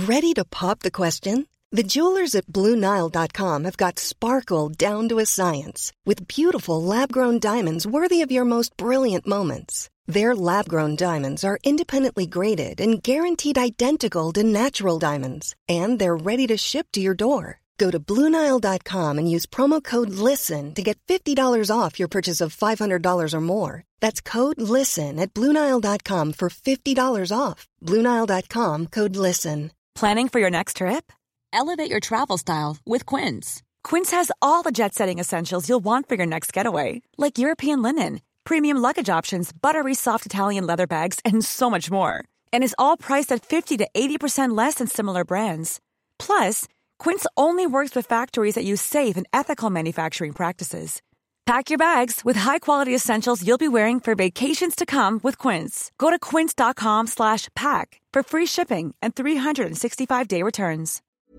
Ready to pop the question? The jewelers at BlueNile.com have got sparkle down to a science with beautiful lab-grown diamonds worthy of your most brilliant moments. Their lab-grown diamonds are independently graded and guaranteed identical to natural diamonds, and they're ready to ship to your door. Go to BlueNile.com and use promo code LISTEN to get $50 off your purchase of $500 or more. That's code LISTEN at BlueNile.com for $50 off. BlueNile.com, code LISTEN. Planning for your next trip? Elevate your travel style with Quince. Quince has all the jet-setting essentials you'll want for your next getaway, like European linen, premium luggage options, buttery soft Italian leather bags, and so much more. And is all priced at 50 to 80% less than similar brands. Plus, Quince only works with factories that use safe and ethical manufacturing practices. Pack your bags with high-quality essentials you'll be wearing for vacations to come with Quince. Go to quince.com/pack for free shipping and 365-day returns.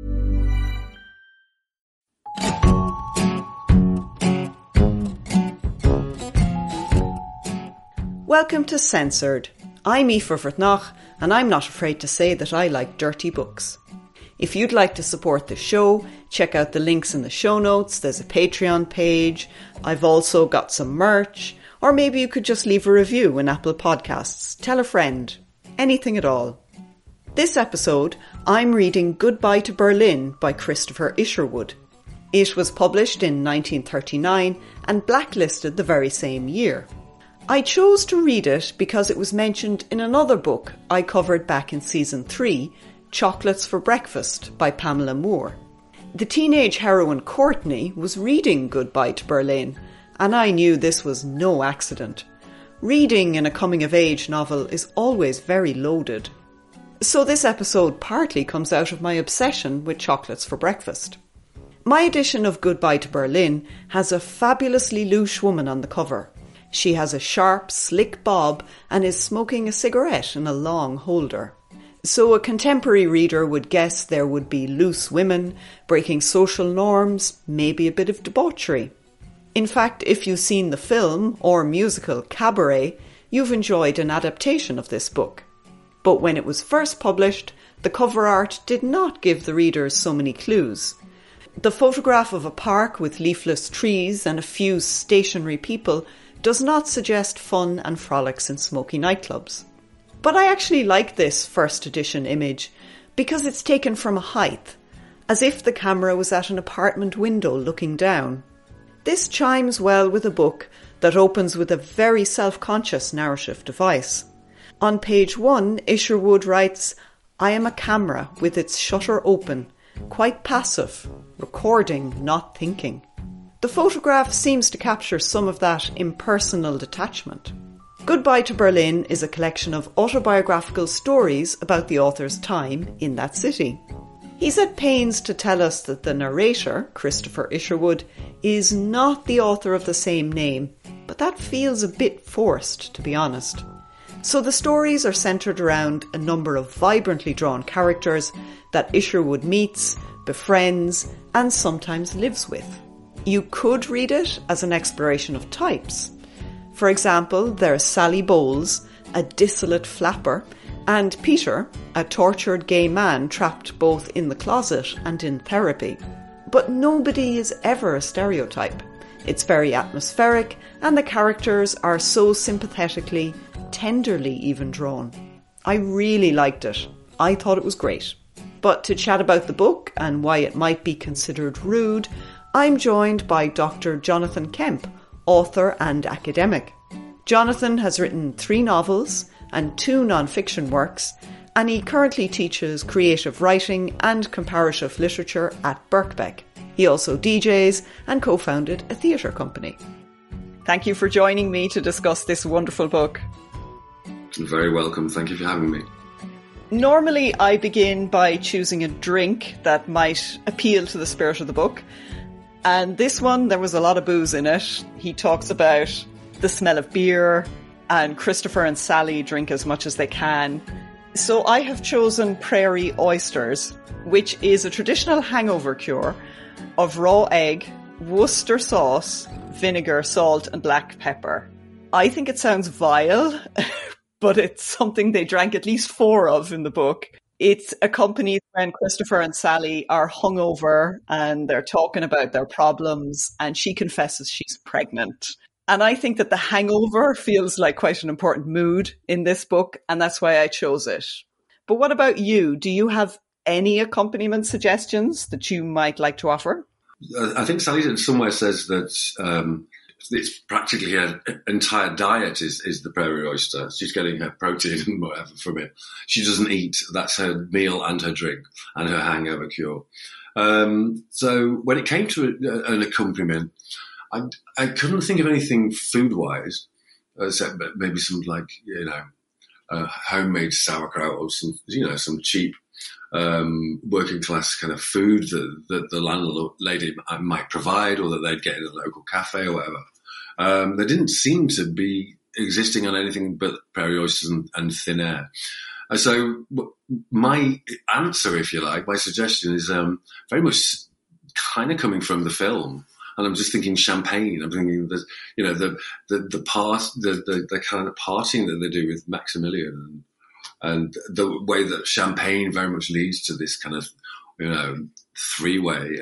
Welcome to Censored. I'm Aoife Vertnach, and I'm not afraid to say that I like dirty books. If you'd like to support the show, check out the links in the show notes. There's a Patreon page. I've also got some merch. Or maybe you could just leave a review in Apple Podcasts. Tell a friend. Anything at all. This episode, I'm reading Goodbye to Berlin by Christopher Isherwood. It was published in 1939 and blacklisted the very same year. I chose to read it because it was mentioned in another book I covered back in season 3, Chocolates for Breakfast by Pamela Moore. The teenage heroine Courtney was reading Goodbye to Berlin, and I knew this was no accident. Reading in a coming-of-age novel is always very loaded. So this episode partly comes out of my obsession with Chocolates for Breakfast. My edition of Goodbye to Berlin has a fabulously louche woman on the cover. She has a sharp, slick bob and is smoking a cigarette in a long holder. So a contemporary reader would guess there would be loose women, breaking social norms, maybe a bit of debauchery. In fact, if you've seen the film or musical Cabaret, you've enjoyed an adaptation of this book. But when it was first published, the cover art did not give the readers so many clues. The photograph of a park with leafless trees and a few stationary people does not suggest fun and frolics in smoky nightclubs. But I actually like this first edition image because it's taken from a height, as if the camera was at an apartment window looking down. This chimes well with a book that opens with a very self-conscious narrative device. On page 1, Isherwood writes, "I am a camera with its shutter open, quite passive, recording, not thinking." The photograph seems to capture some of that impersonal detachment. Goodbye to Berlin is a collection of autobiographical stories about the author's time in that city. He's at pains to tell us that the narrator, Christopher Isherwood, is not the author of the same name, but that feels a bit forced, to be honest. So the stories are centred around a number of vibrantly drawn characters that Isherwood meets, befriends, and sometimes lives with. You could read it as an exploration of types. For example, there's Sally Bowles, a dissolute flapper, and Peter, a tortured gay man trapped both in the closet and in therapy. But nobody is ever a stereotype. It's very atmospheric, and the characters are so sympathetically, tenderly even drawn. I really liked it. I thought it was great. But to chat about the book and why it might be considered rude, I'm joined by Dr. Jonathan Kemp, author and academic. Jonathan has written 3 novels and 2 non-fiction works, and he currently teaches creative writing and comparative literature at Birkbeck. He also DJs and co-founded a theatre company. Thank you for joining me to discuss this wonderful book. You're very welcome. Thank you for having me. Normally I begin by choosing a drink that might appeal to the spirit of the book. And this one, there was a lot of booze in it. He talks about the smell of beer, and Christopher and Sally drink as much as they can. So I have chosen Prairie Oysters, which is a traditional hangover cure of raw egg, Worcester sauce, vinegar, salt and black pepper. I think it sounds vile, but it's something they drank at least 4 of in the book. It's accompanied when Christopher and Sally are hungover and they're talking about their problems, and she confesses she's pregnant. And I think that the hangover feels like quite an important mood in this book, and that's why I chose it. But what about you? Do you have any accompaniment suggestions that you might like to offer? I think Sally somewhere says that it's practically her entire diet is the prairie oyster. She's getting her protein and whatever from it. She doesn't eat. That's her meal and her drink and her hangover cure. So when it came to an accompaniment, I couldn't think of anything food-wise, except maybe some homemade sauerkraut or some cheap working class kind of food that the landlady might provide, or that they'd get in a local cafe or whatever. They didn't seem to be existing on anything but prairie oysters and thin air. So my answer, if you like, my suggestion is very much kind of coming from the film. And I'm just thinking champagne. I'm thinking that, the kind of partying that they do with Maximilian, and the way that champagne very much leads to this kind of, three-way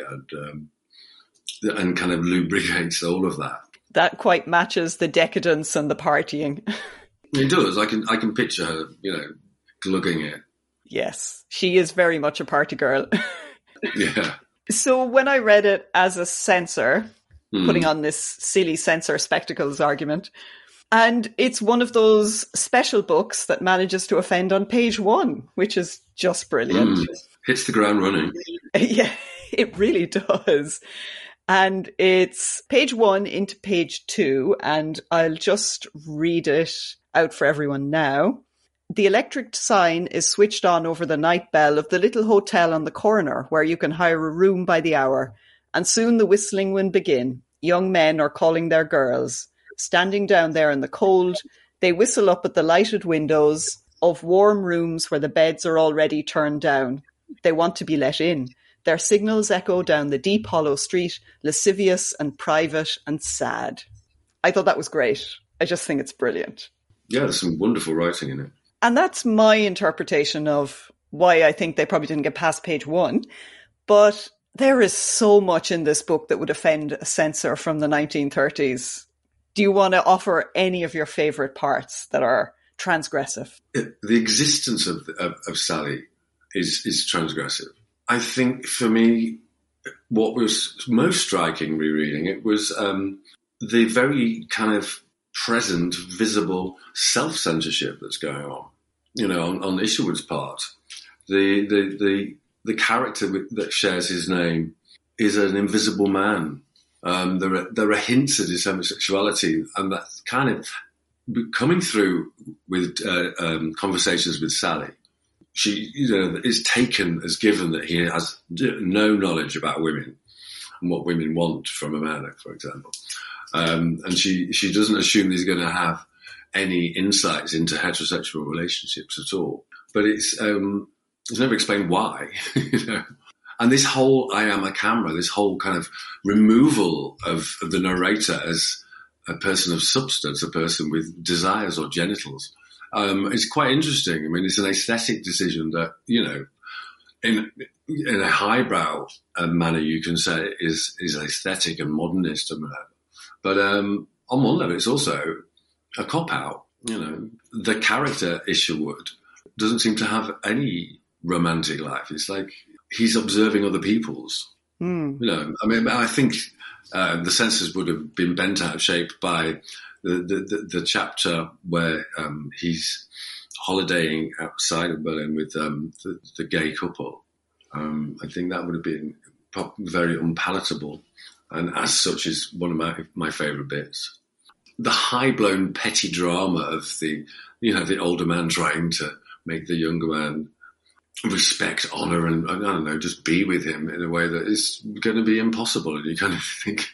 and kind of lubricates all of that. That quite matches the decadence and the partying. It does. I can picture her, glugging it. Yes, she is very much a party girl. Yeah. So when I read it as a censor, putting on this silly censor spectacles argument, and it's one of those special books that manages to offend on page 1, which is just brilliant. Hits the ground running. Yeah, it really does. And it's page 1 into page 2, and I'll just read it out for everyone now. The electric sign is switched on over the night bell of the little hotel on the corner where you can hire a room by the hour, and soon the whistling will begin. Young men are calling their girls. Standing down there in the cold, they whistle up at the lighted windows of warm rooms where the beds are already turned down. They want to be let in. Their signals echo down the deep hollow street, lascivious and private and sad. I thought that was great. I just think it's brilliant. Yeah, there's some wonderful writing in it. And that's my interpretation of why I think they probably didn't get past page 1. But there is so much in this book that would offend a censor from the 1930s. Do you want to offer any of your favourite parts that are transgressive? The existence of Sally is transgressive. I think for me, what was most striking rereading it was the very kind of present, visible self-censorship that's going on. On Isherwood's part, the character that shares his name is an invisible man. There are hints at his homosexuality, and that's kind of coming through with conversations with Sally. She, is taken as given that he has no knowledge about women and what women want from a man, for example. And she doesn't assume he's going to have any insights into heterosexual relationships at all. But it's never explained why, And this whole I am a camera, this whole kind of removal of the narrator as a person of substance, a person with desires or genitals, it's quite interesting. I mean, it's an aesthetic decision that, in a highbrow manner, you can say is aesthetic and modernist and whatever. But on one level, it's also a cop-out. The character Isherwood doesn't seem to have any romantic life. It's like he's observing other people's. I think the censors would have been bent out of shape by the chapter where he's holidaying outside of Berlin with the gay couple. I think that would have been very unpalatable, and as such is one of my favourite bits. The high-blown petty drama of the older man trying to make the younger man respect, honour, and I don't know, just be with him in a way that is going to be impossible. And you kind of think,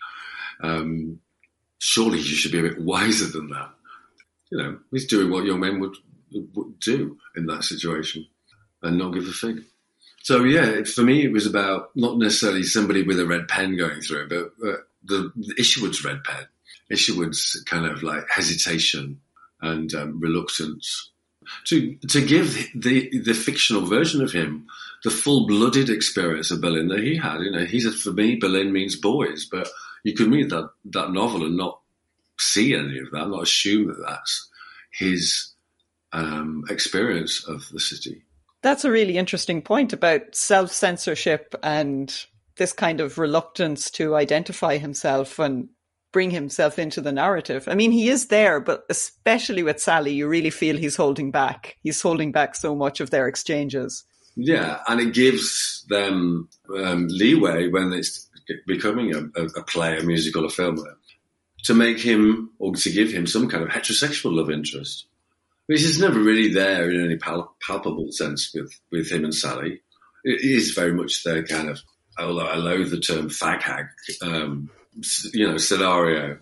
surely you should be a bit wiser than that. He's doing what young men would do in that situation and not give a fig. So, yeah, for me, it was about not necessarily somebody with a red pen going through it, but the Isherwood's red pen, Isherwood's kind of like hesitation and reluctance. to give the fictional version of him the full-blooded experience of Berlin that he had. For me, Berlin means boys, but you could read that novel and not see any of that, not assume that that's his experience of the city. That's a really interesting point about self-censorship and this kind of reluctance to identify himself and bring himself into the narrative. I mean, he is there, but especially with Sally, you really feel he's holding back. He's holding back so much of their exchanges. Yeah, and it gives them leeway when it's becoming a play, a musical, a film, to make him, or to give him some kind of heterosexual love interest, which is never really there in any palpable sense with him and Sally. It is very much their kind of, although I loathe the term fag hag, scenario.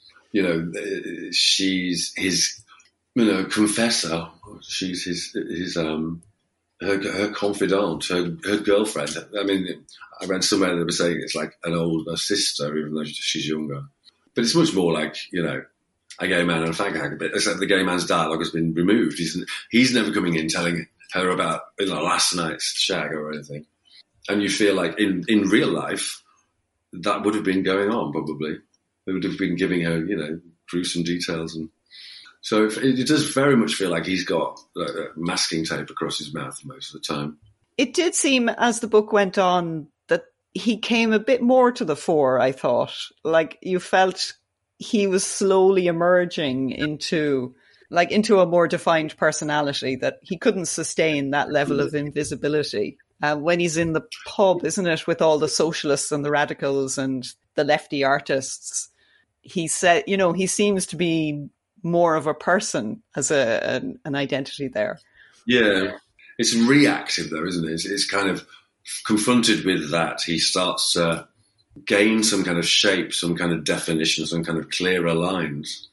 She's his, confessor. She's his her confidant, her girlfriend. I mean, I read somewhere they were saying it's like an older sister, even though she's younger. But it's much more like, a gay man and a fag hag a bit, except the gay man's dialogue has been removed. He's never coming in telling her about last night's shag or anything. And you feel like in real life, that would have been going on probably. They would have been giving her, gruesome details. And so it does very much feel like he's got masking tape across his mouth most of the time. It did seem, as the book went on, that he came a bit more to the fore, I thought. Like, you felt he was slowly emerging into a more defined personality, that he couldn't sustain that level of invisibility. When he's in the pub, isn't it, with all the socialists and the radicals and the lefty artists, he said, he seems to be more of a person as an identity there. Yeah, it's reactive though, isn't it? It's kind of confronted with that. He starts to gain some kind of shape, some kind of definition, some kind of clearer lines.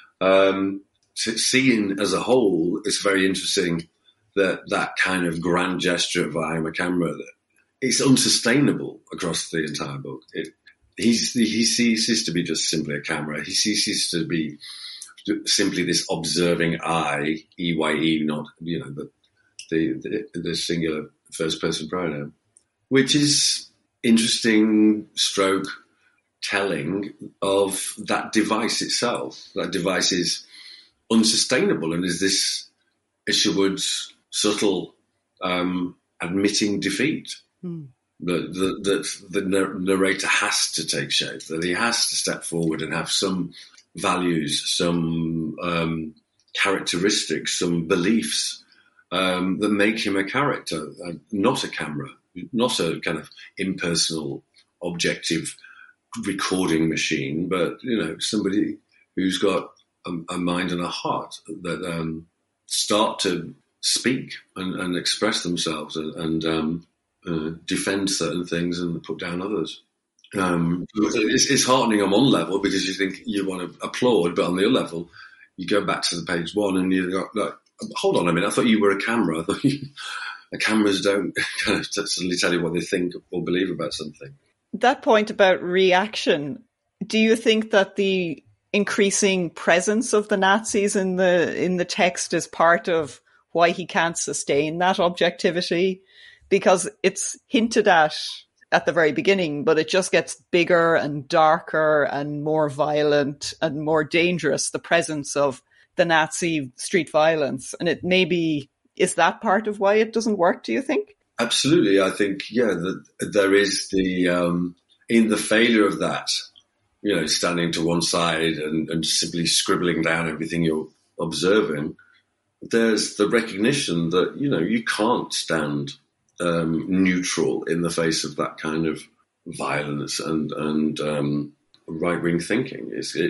Seen as a whole, it's very interesting that kind of grand gesture of I am a camera, that it's unsustainable across the entire book. He ceases to be just simply a camera. He ceases to be simply this observing eye, EYE, not the singular first person pronoun, which is interesting stroke telling of that device itself. That device is unsustainable and is this Isherwood's subtle admitting defeat. That the narrator has to take shape, that he has to step forward and have some values, some characteristics, some beliefs that make him a character, not a camera, not a kind of impersonal, objective recording machine, but somebody who's got a mind and a heart that start to speak and express themselves and defend certain things and put down others. It's heartening on one level because you think you want to applaud, but on the other level, you go back to the page one and you go, like, hold on a minute, I thought you were a camera. I thought the cameras don't kind of suddenly tell you what they think or believe about something. That point about reaction, do you think that the increasing presence of the Nazis in the text is part of why he can't sustain that objectivity? Because it's hinted at the very beginning, but it just gets bigger and darker and more violent and more dangerous, the presence of the Nazi street violence. And it maybe, is that part of why it doesn't work, do you think? Absolutely. I think, that there is in the failure of that, standing to one side and simply scribbling down everything you're observing, there's the recognition that, you can't stand neutral in the face of that kind of violence and right-wing thinking.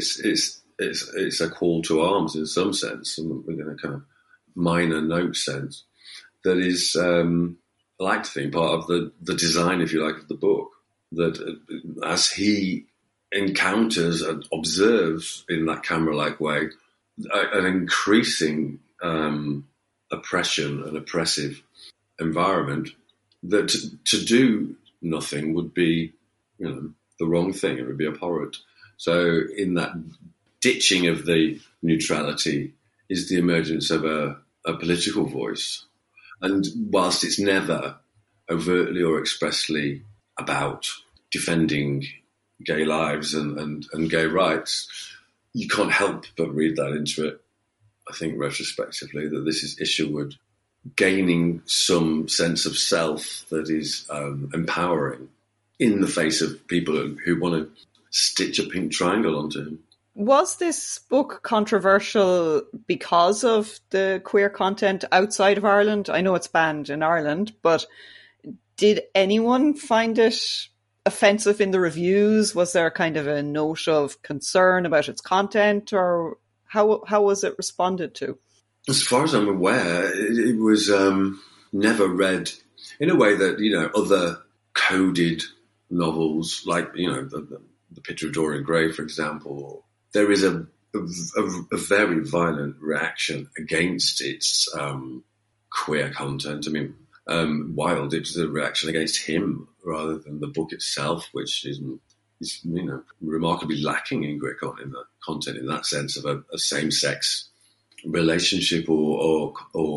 It's a call to arms in some sense, and within a kind of minor note sense, that is, I like to think, part of the design, if you like, of the book. That as he encounters and observes in that camera-like way an increasing oppression and oppressive environment, that to do nothing would be, the wrong thing. It would be abhorrent. So in that ditching of the neutrality is the emergence of a a political voice. And whilst it's never overtly or expressly about defending gay lives and gay rights, you can't help but read that into it, I think, retrospectively, that this is Isherwood gaining some sense of self that is empowering in the face of people who want to stitch a pink triangle onto him. Was this book controversial because of the queer content outside of Ireland? I know it's banned in Ireland, but did anyone find it offensive in the reviews? Was there kind of a note of concern about its content, or how was it responded to? As far as I'm aware, it was never read in a way that, other coded novels, like, the Picture of Dorian Gray, for example. There is a very violent reaction against its queer content. I mean, Wilde, it's a reaction against him rather than the book itself, which is remarkably lacking in queer content in that sense of a same-sex relationship or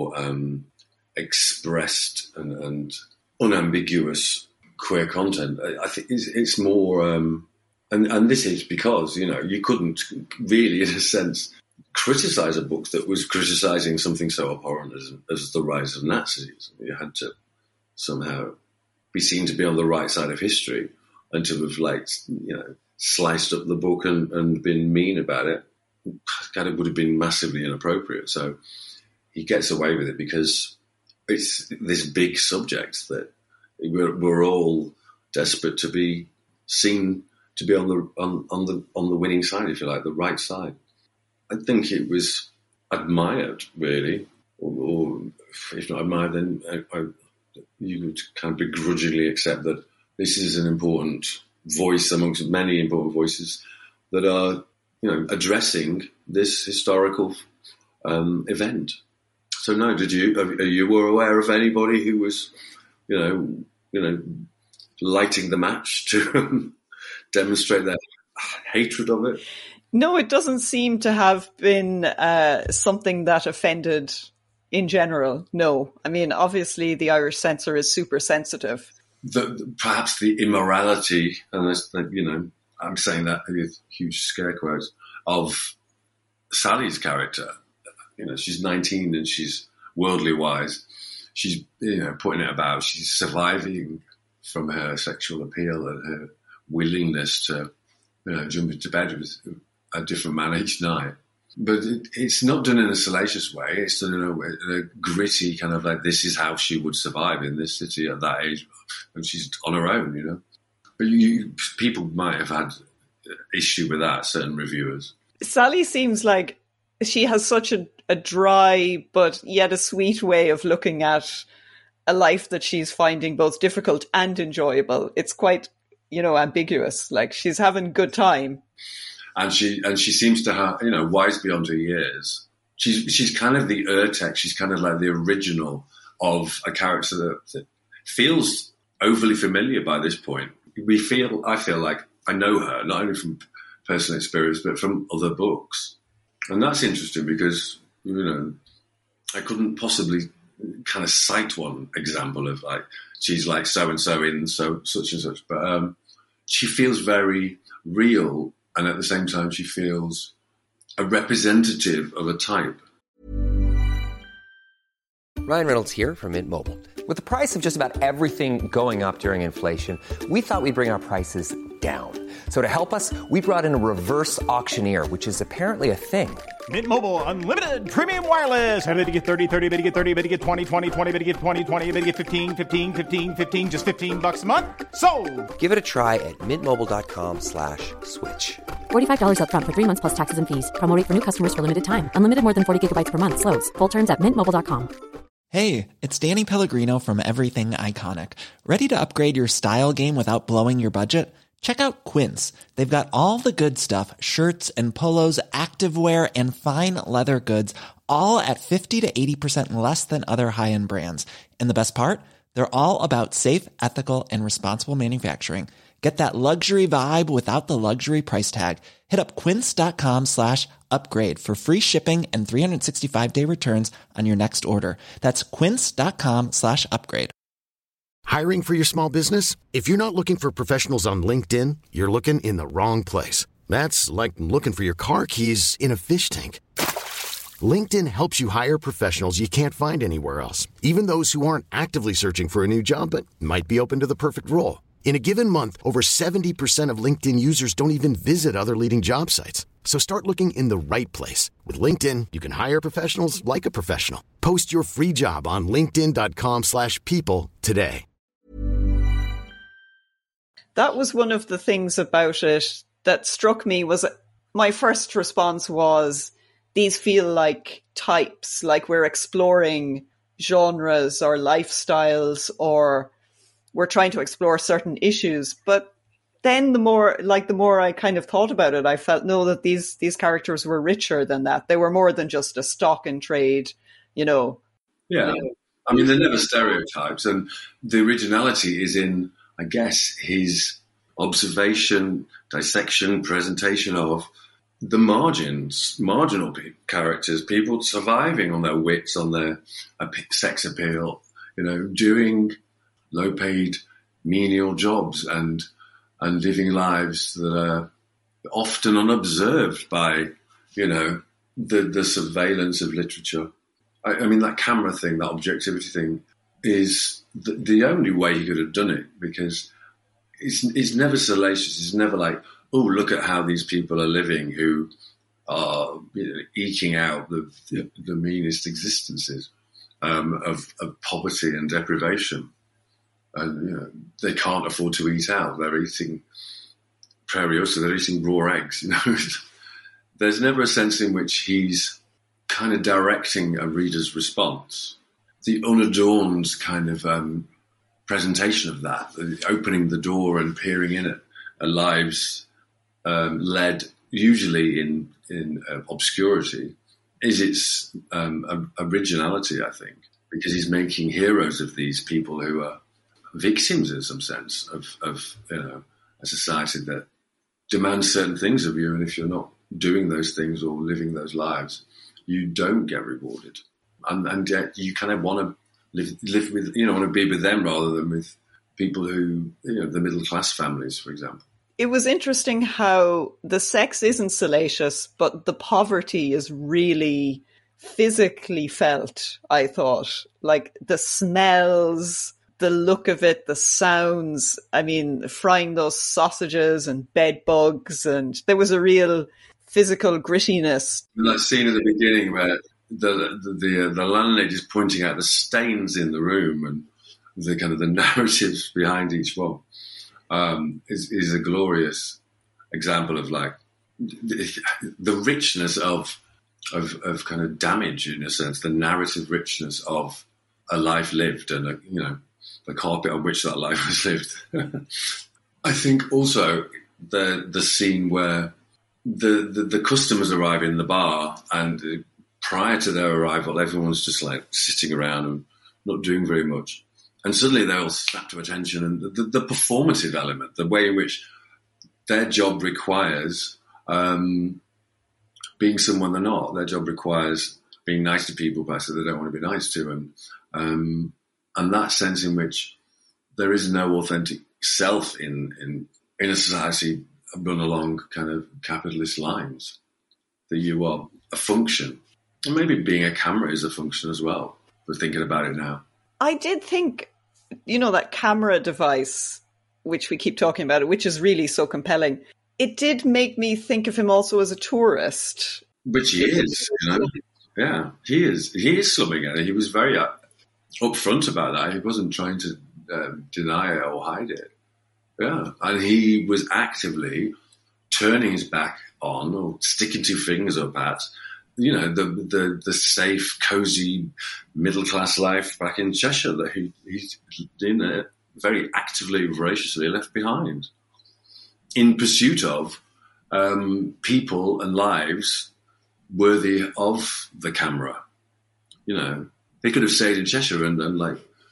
expressed and unambiguous queer content. I think it's more, and this is because you couldn't really, in a sense, criticize a book that was criticizing something so abhorrent as the rise of Nazis. You had to somehow be seen to be on the right side of history and to have sliced up the book and been mean about it. Kind of would have been massively inappropriate. So he gets away with it because it's this big subject that we're all desperate to be seen to be on the winning side, if you like, the right side. I think it was admired, really, or if not admired, then you would kind of begrudgingly accept that this is an important voice amongst many important voices that are, addressing this historical event. So, no, you were aware of anybody who was, lighting the match to demonstrate their hatred of it? No, it doesn't seem to have been something that offended in general. No. I mean, obviously the Irish censor is super sensitive. Perhaps the immorality, and I'm saying that with huge scare quotes, of Sally's character. She's 19 and she's worldly wise. She's, putting it about. She's surviving from her sexual appeal and her willingness to, jump into bed with a different man each night. But it's not done in a salacious way. It's done in a gritty kind of like, this is how she would survive in this city at that age. And she's on her own, But people might have had issue with that, certain reviewers. Sally seems like she has such a dry but yet a sweet way of looking at a life that she's finding both difficult and enjoyable. It's quite, ambiguous. Like, she's having a good time. And she seems to have, wise beyond her years. She's kind of the Urtext. She's kind of like the original of a character that feels overly familiar by this point. I feel like I know her, not only from personal experience, but from other books. And that's interesting because, I couldn't possibly kind of cite one example of like, she's like so-and-so in such and such. But she feels very real. And at the same time, she feels a representative of a type. Ryan Reynolds here from Mint Mobile. With the price of just about everything going up during inflation, we thought we'd bring our prices down. So to help us, we brought in a reverse auctioneer, which is apparently a thing. Mint Mobile Unlimited Premium Wireless. How to get 30, 30, bit to get 30, bit to get 20, 20, 20, bit to get 20, 20, bit to get 15, 15, 15, 15, just $15 a month? Sold! Give it a try at mintmobile.com/switch. $45 up front for 3 months plus taxes and fees. Promo rate for new customers for limited time. Unlimited more than 40 gigabytes per month. Slows full terms at mintmobile.com. Hey, it's Danny Pellegrino from Everything Iconic. Ready to upgrade your style game without blowing your budget? Check out Quince. They've got all the good stuff, shirts and polos, activewear, and fine leather goods, all at 50 to 80% less than other high-end brands. And the best part? They're all about safe, ethical, and responsible manufacturing. Get that luxury vibe without the luxury price tag. Hit up quince.com/upgrade for free shipping and 365-day returns on your next order. That's quince.com/upgrade. Hiring for your small business? If you're not looking for professionals on LinkedIn, you're looking in the wrong place. That's like looking for your car keys in a fish tank. LinkedIn helps you hire professionals you can't find anywhere else, even those who aren't actively searching for a new job but might be open to the perfect role. In a given month, over 70% of LinkedIn users don't even visit other leading job sites. So start looking in the right place. With LinkedIn, you can hire professionals like a professional. Post your free job on linkedin.com/people today. That was one of the things about it that struck me. Was my first response was, these feel like types, like we're exploring genres or lifestyles, or we're trying to explore certain issues. But then the more I kind of thought about it, I felt, no, that these characters were richer than that. They were more than just a stock and trade, Yeah. I mean, they're never stereotypes. And the originality is in, I guess, his observation, dissection, presentation of the marginal characters, people surviving on their wits, on their sex appeal, doing low-paid, menial jobs and living lives that are often unobserved by, the surveillance of literature. I mean, that camera thing, that objectivity thing, is the only way he could have done it, because it's never salacious. It's never like, oh, look at how these people are living who are eking out the meanest existences of poverty and deprivation. And they can't afford to eat out. They're eating prairie oyster. They're eating raw eggs. There's never a sense in which he's kind of directing a reader's response. The unadorned kind of presentation of that, opening the door and peering in at lives led usually in obscurity, is its originality, I think, because he's making heroes of these people who are victims in some sense of a society that demands certain things of you, and if you're not doing those things or living those lives, you don't get rewarded, and yet you kind of want to live with, want to be with them rather than with people who, the middle class families, for example. It was interesting how the sex isn't salacious, but the poverty is really physically felt, I thought. Like the smells, the look of it, the sounds. I mean, frying those sausages and bed bugs, and there was a real physical grittiness. That scene at the beginning where the landlady's pointing out the stains in the room and the kind of the narratives behind each one. Is a glorious example of like the richness of kind of damage, in a sense, the narrative richness of a life lived and the carpet on which that life was lived. I think also the scene where the customers arrive in the bar, and prior to their arrival, everyone's just like sitting around and not doing very much. And suddenly they all snap to attention, and the performative element, the way in which their job requires being someone they're not. Their job requires being nice to people, but they don't want to be nice to, and that sense in which there is no authentic self in a society run along kind of capitalist lines. That you are a function, and maybe being a camera is a function as well. We're thinking about it now. I did think, that camera device, which we keep talking about, which is really so compelling, it did make me think of him also as a tourist. Which he is, Yeah, he is. He is slumming it. He was very upfront about that. He wasn't trying to deny it or hide it. Yeah, and he was actively turning his back on or sticking two fingers up at, the safe, cosy, middle-class life back in Cheshire that he's very actively, voraciously left behind in pursuit of people and lives worthy of the camera. They could have stayed in Cheshire and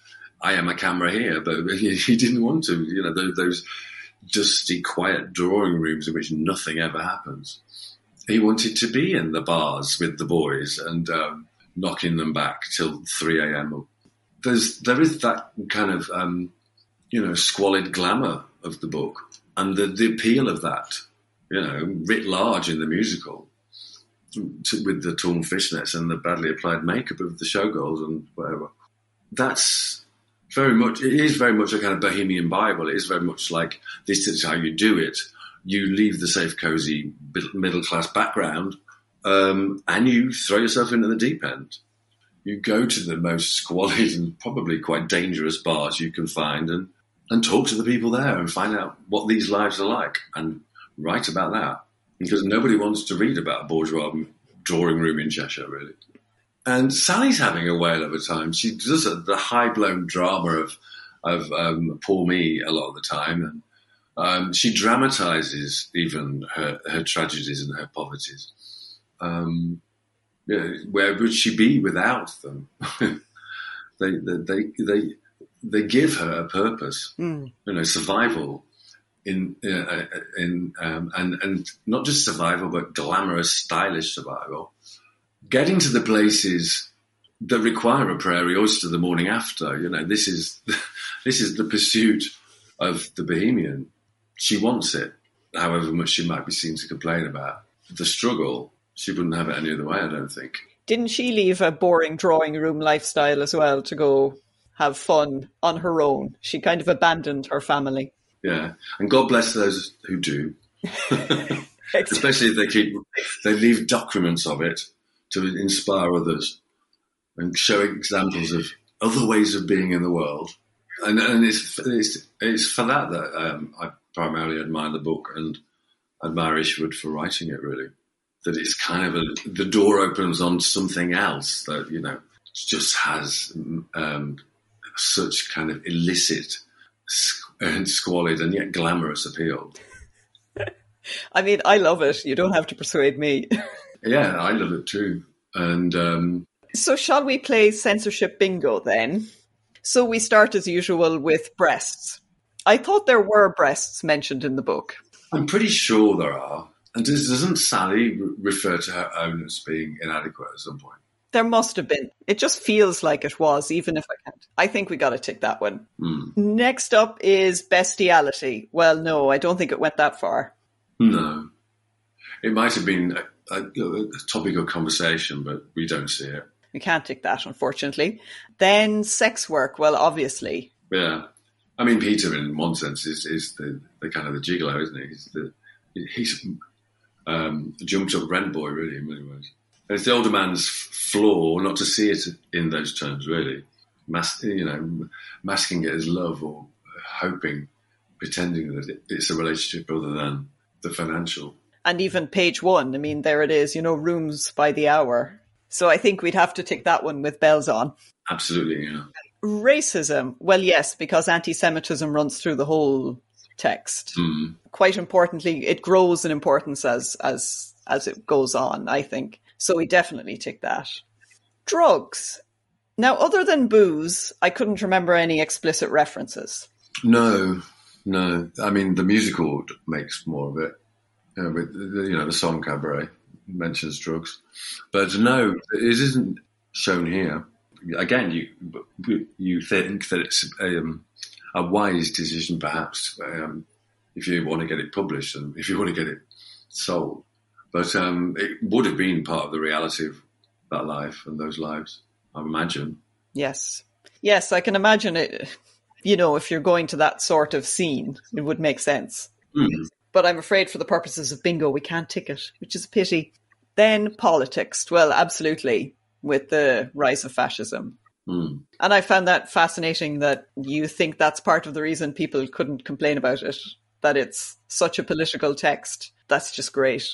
I am a camera here, but he didn't want to. You know, those dusty, quiet drawing rooms in which nothing ever happens. He wanted to be in the bars with the boys and knocking them back till 3 a.m. There is that kind of, squalid glamour of the book and the appeal of that, writ large in the musical with the torn fishnets and the badly applied makeup of the showgirls and whatever. That's it is very much a kind of Bohemian Bible. It is very much like, this is how you do it. You leave the safe, cosy, middle-class background, and you throw yourself into the deep end. You go to the most squalid and probably quite dangerous bars you can find and talk to the people there and find out what these lives are like and write about that. Because nobody wants to read about a bourgeois drawing room in Cheshire, really. And Sally's having a whale of a time. She does the high-blown drama of poor me a lot of the time. And she dramatises even her tragedies and her poverties. Where would she be without them? They give her a purpose, survival and not just survival, but glamorous, stylish survival. Getting to the places that require a prairie oyster the morning after, this is the pursuit of the bohemian. She wants it, however much she might be seen to complain about the struggle. She wouldn't have it any other way, I don't think. Didn't she leave a boring drawing room lifestyle as well to go have fun on her own? She kind of abandoned her family. Yeah, and God bless those who do. Especially if they leave documents of it to inspire others and show examples of other ways of being in the world. And it's for that I primarily admire the book and admire Ishwood for writing it, really. That it's kind of the door opens on something else that, just has such kind of illicit and squalid and yet glamorous appeal. I mean, I love it. You don't have to persuade me. Yeah, I love it too. And so shall we play censorship bingo then? So we start as usual with breasts. I thought there were breasts mentioned in the book. I'm pretty sure there are. And doesn't Sally refer to her own as being inadequate at some point? There must have been. It just feels like it was, even if I can't. I think we got to tick that one. Next up is bestiality. Well, no, I don't think it went that far. No. It might have been a topic of conversation, but we don't see it. We can't tick that, unfortunately. Then sex work. Well, obviously. Yeah. I mean, Peter, in one sense, is the kind of the gigolo, isn't he? He's jumped up rent boy, really, in many ways. And it's the older man's flaw not to see it in those terms, really. Masking it as love or hoping, pretending that it's a relationship rather than the financial. And even page 1, I mean, there it is, rooms by the hour. So I think we'd have to tick that one with bells on. Absolutely, yeah. Racism. Well, yes, because anti-Semitism runs through the whole text. Quite importantly, it grows in importance as it goes on, I think. So we definitely tick that. Drugs. Now, other than booze, I couldn't remember any explicit references. No. I mean, the musical makes more of it. With the song Cabaret mentions drugs. But no, it isn't shown here. Again, you think that it's a wise decision, perhaps, if you want to get it published and if you want to get it sold. But it would have been part of the reality of that life and those lives, I imagine. Yes, I can imagine it. If you're going to that sort of scene, it would make sense. But I'm afraid for the purposes of bingo, we can't tick it, which is a pity. Then politics. Well, absolutely, with the rise of fascism. And I found that fascinating that you think that's part of the reason people couldn't complain about it, that it's such a political text. That's just great.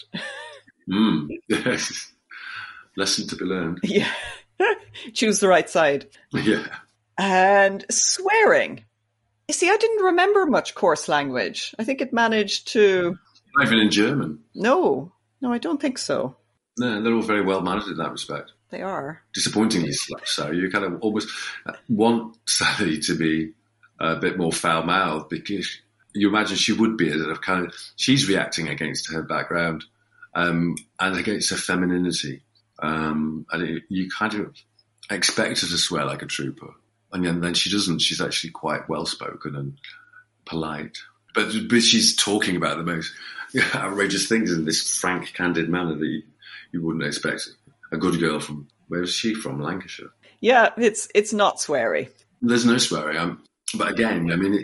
Yes. Lesson to be learned. Yeah. Choose the right side. Yeah. And swearing. You see, I didn't remember much coarse language. I think it managed to... Not even in German. No, I don't think so. No, they're all very well mannered in that respect. They are. Disappointingly so. You kind of almost want Sally to be a bit more foul-mouthed, because you imagine she would be she's reacting against her background and against her femininity. You kind of expect her to swear like a trooper. And then she doesn't. She's actually quite well-spoken and polite. But she's talking about the most outrageous things in this frank, candid manner that you wouldn't expect a good girl from... Where is she from? Lancashire. Yeah, it's not sweary. There's no swearing. But again, I mean,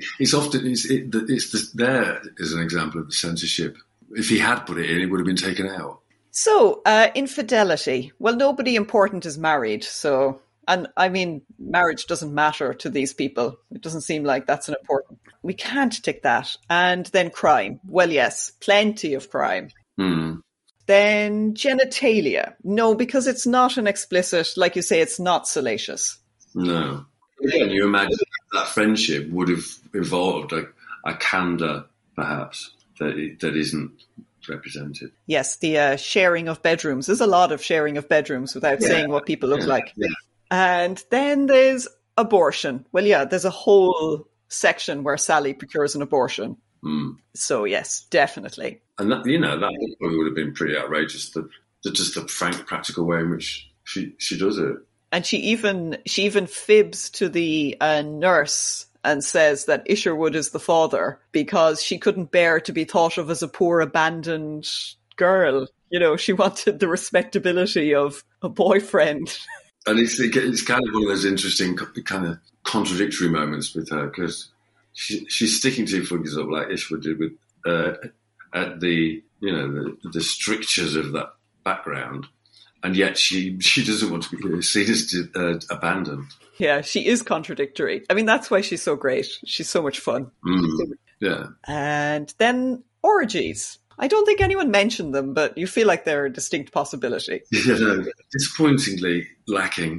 there is an example of the censorship. If he had put it in, it would have been taken out. So, infidelity. Well, nobody important is married, so... And I mean, marriage doesn't matter to these people. It doesn't seem like that's an important... We can't tick that. And then crime. Well, yes, plenty of crime. Then genitalia. No, because it's not an explicit, like you say, it's not salacious. No. Again, you imagine that friendship would have involved a candour, perhaps, that isn't represented. Yes, the sharing of bedrooms. There's a lot of sharing of bedrooms without saying what people look like. Yeah. And then there's abortion. Well, yeah, there's a whole section where Sally procures an abortion. So, yes, definitely. And that, that probably would have been pretty outrageous, just the frank, practical way in which she does it. And she even fibs to the nurse and says that Isherwood is the father because she couldn't bear to be thought of as a poor, abandoned girl. She wanted the respectability of a boyfriend. And it's kind of one of those interesting kind of contradictory moments with her, because she's sticking two fingers up like Isherwood did with at the strictures of that background, and yet she doesn't want to be seen as abandoned. Yeah, she is contradictory. I mean, that's why she's so great. She's so much fun. Yeah. And then orgies. I don't think anyone mentioned them, but you feel like they're a distinct possibility. Yeah, disappointingly lacking.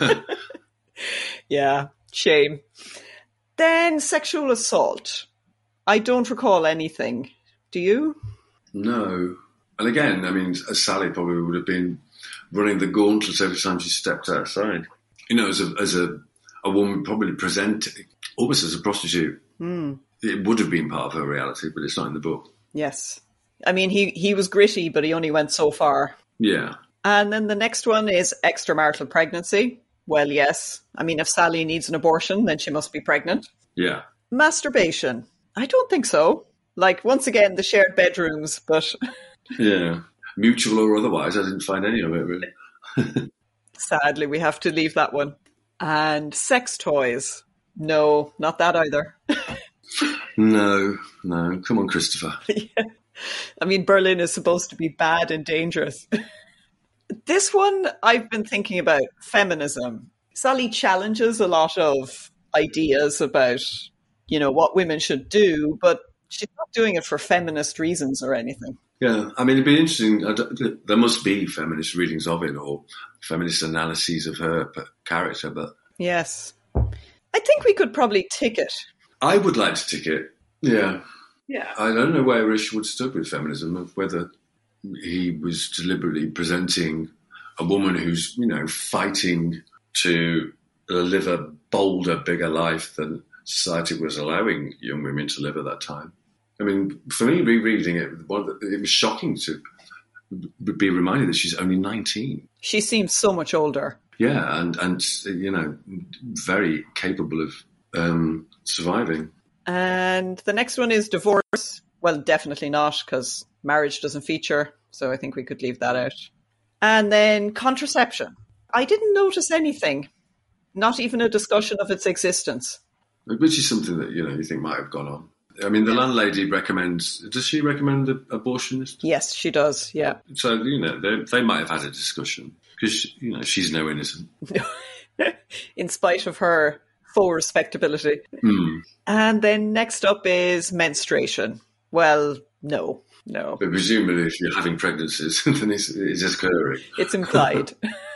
Yeah, shame. Then sexual assault. I don't recall anything. Do you? No. And again, I mean, Sally probably would have been running the gauntlet every time she stepped outside. As a woman probably presenting almost as a prostitute. It would have been part of her reality, but it's not in the book. Yes. I mean, he was gritty, but he only went so far. Yeah. And then the next one is extramarital pregnancy. Well, yes. I mean, if Sally needs an abortion, then she must be pregnant. Yeah. Masturbation. I don't think so. Like, once again, the shared bedrooms, but... Yeah. Mutual or otherwise, I didn't find any of it, really. Sadly, we have to leave that one. And sex toys. No, not that either. No. Come on, Christopher. Yeah. I mean, Berlin is supposed to be bad and dangerous. This one, I've been thinking about feminism. Sally challenges a lot of ideas about, what women should do, but she's not doing it for feminist reasons or anything. Yeah, I mean, it'd be interesting. There must be feminist readings of it or feminist analyses of her character, but... Yes. I think we could probably tick it. I would like to tick it, yeah. Yeah. I don't know where Isherwood stood with feminism, of whether he was deliberately presenting a woman who's, fighting to live a bolder, bigger life than society was allowing young women to live at that time. I mean, for me, rereading it, it was shocking to be reminded that she's only 19. She seems so much older. Yeah, and very capable of surviving. And the next one is divorce. Well, definitely not, because marriage doesn't feature, so I think we could leave that out. And then contraception. I didn't notice anything, not even a discussion of its existence. Which is something that, you think might have gone on. I mean, the landlady recommends... Does she recommend an abortionist? Yes, she does, yeah. So, they might have had a discussion, because, she's no innocent. In spite of her full respectability. And then next up is menstruation. Well, no. But presumably if you're having pregnancies, then it's occurring. It's implied.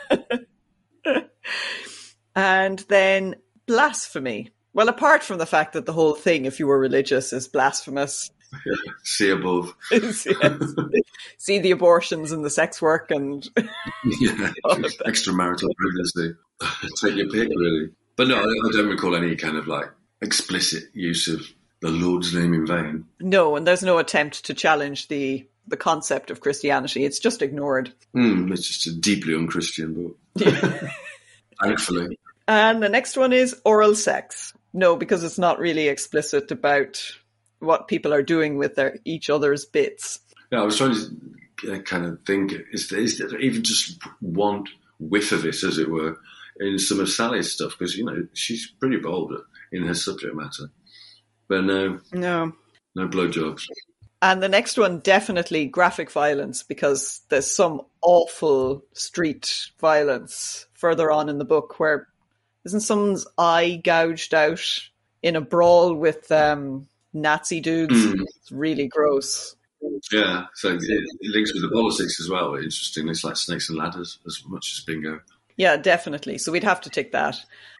And then blasphemy. Well, apart from the fact that the whole thing, if you were religious, is blasphemous, See above. Yes. See the abortions and the sex work and extramarital pregnancy. Take your pick, really. But no, I don't recall any kind of like explicit use of the Lord's name in vain. No, and there's no attempt to challenge the concept of Christianity. It's just ignored. It's just a deeply unchristian book. Thankfully. And the next one is oral sex. No, because it's not really explicit about what people are doing with each other's bits. Yeah, I was trying to kind of think, is there even just one whiff of it, as it were, in some of Sally's stuff? Because, she's pretty bold in her subject matter. But no blowjobs. And the next one, definitely graphic violence, because there's some awful street violence further on in the book where isn't someone's eye gouged out in a brawl with Nazi dudes? It's really gross. Yeah, so it links with the politics as well. Interesting. It's like Snakes and Ladders as much as bingo. Yeah, definitely. So we'd have to tick that.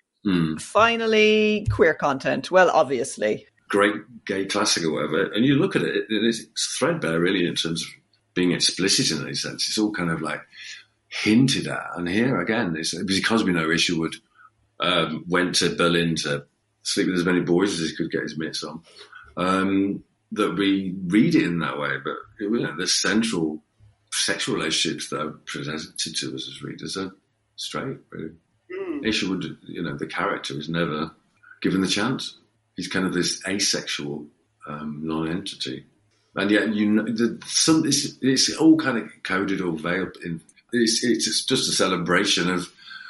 Finally, queer content. Well, obviously. Great gay classic or whatever. And you look at it, it's threadbare really in terms of being explicit in any sense. It's all kind of like hinted at. And here again, it's because we know Isherwood went to Berlin to sleep with as many boys as he could get his mitts on, that we read it in that way. But the central sexual relationships that are presented to us as readers are straight, really. Isherwood, the character is never given the chance. He's kind of this asexual non-entity. And yet, it's all kind of coded or veiled in. It's just a celebration of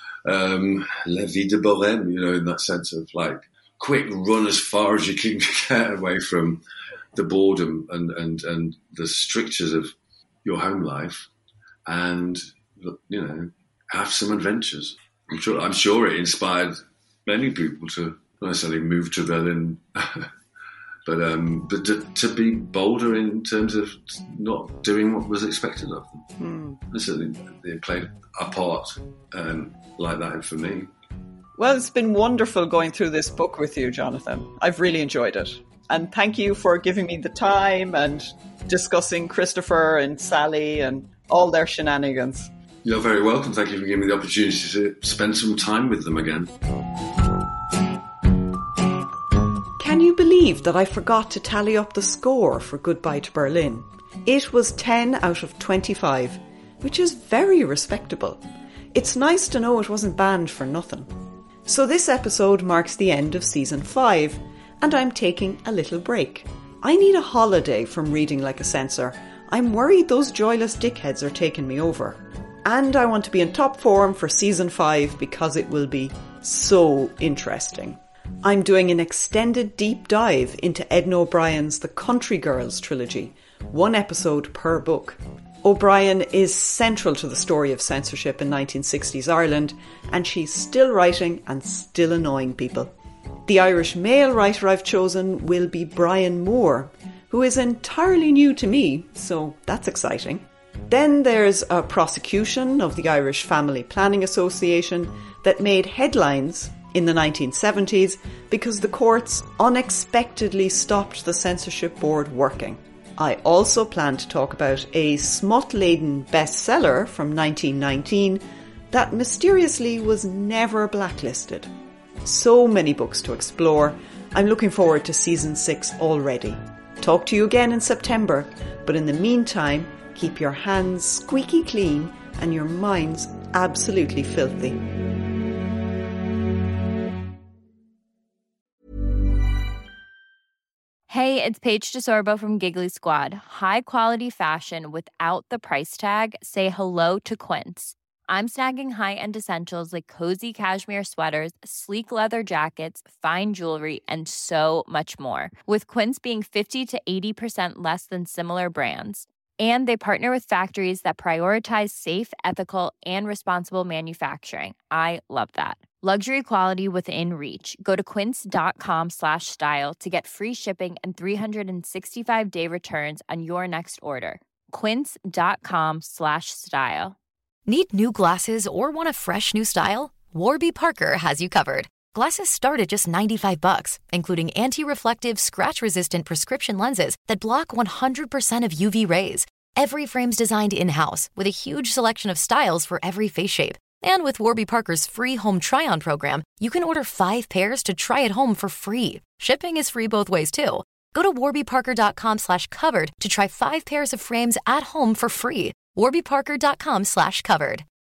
la vie de bohème, in that sense of like, quick, run as far as you can get away from the boredom and the strictures of your home life, and have some adventures. I'm sure it inspired many people to not necessarily move to Berlin, but to be bolder in terms of not doing what was expected of them. Certainly, they played a part like that for me. Well, it's been wonderful going through this book with you, Jonathan. I've really enjoyed it. And thank you for giving me the time and discussing Christopher and Sally and all their shenanigans. You're very welcome. Thank you for giving me the opportunity to spend some time with them again. Can you believe that I forgot to tally up the score for Goodbye to Berlin? It was 10 out of 25, which is very respectable. It's nice to know it wasn't banned for nothing. So this episode marks the end of season 5, and I'm taking a little break. I need a holiday from reading like a censor. I'm worried those joyless dickheads are taking me over. And I want to be in top form for season 5 because it will be so interesting. I'm doing an extended deep dive into Edna O'Brien's The Country Girls trilogy, 1 episode per book. O'Brien is central to the story of censorship in 1960s Ireland, and she's still writing and still annoying people. The Irish male writer I've chosen will be Brian Moore, who is entirely new to me, so that's exciting. Then there's a prosecution of the Irish Family Planning Association that made headlines in the 1970s because the courts unexpectedly stopped the censorship board working. I also plan to talk about a smut-laden bestseller from 1919 that mysteriously was never blacklisted. So many books to explore. I'm looking forward to season 6 already. Talk to you again in September, but in the meantime, keep your hands squeaky clean and your minds absolutely filthy. Hey, it's Paige DeSorbo from Giggly Squad. High quality fashion without the price tag. Say hello to Quince. I'm snagging high-end essentials like cozy cashmere sweaters, sleek leather jackets, fine jewelry, and so much more. With Quince being 50 to 80% less than similar brands. And they partner with factories that prioritize safe, ethical, and responsible manufacturing. I love that. Luxury quality within reach. Go to quince.com/style to get free shipping and 365-day returns on your next order. Quince.com/style. Need new glasses or want a fresh new style? Warby Parker has you covered. Glasses start at just $95, including anti-reflective, scratch-resistant prescription lenses that block 100% of UV rays. Every frame's designed in-house with a huge selection of styles for every face shape. And with Warby Parker's free home try-on program, you can order 5 pairs to try at home for free. Shipping is free both ways, too. Go to warbyparker.com/covered to try 5 pairs of frames at home for free. warbyparker.com/covered.